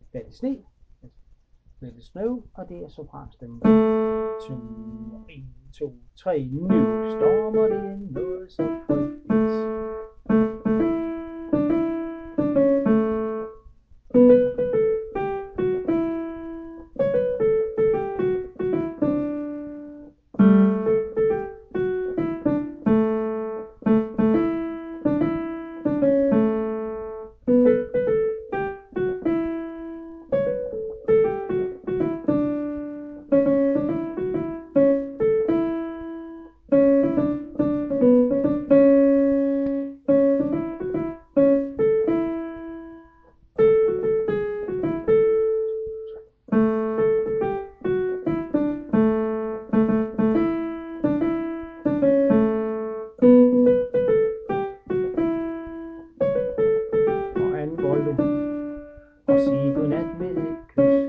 Faldt i sne, lidt snow, og det er sopranstemmen. 2, 1, 2, 3, nu stormer det noget så frygteligt. Og anden volte og sige godnat med et kys.